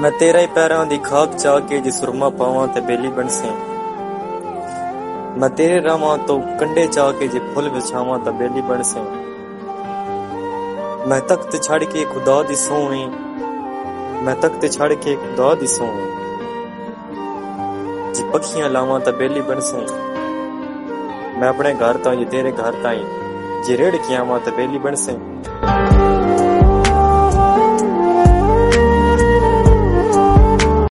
मैं तेरा ही पैरां दी खाक चा के जे सुरमा पावां ते बेली बनसे। मैं तेरे रावां तो कंडे चा के जे फुल विछावां ते बेली बनसे। मैं तख्त छड़ के खुदा दी सोई, मैं तख्त छड़ के खुदा दी सोई, जे पखियां लावां ते बेली बनसे। मैं अपने घर ताईं जे तेरे घर ताईं जे रेड़ के आवां ते बेली बनसे।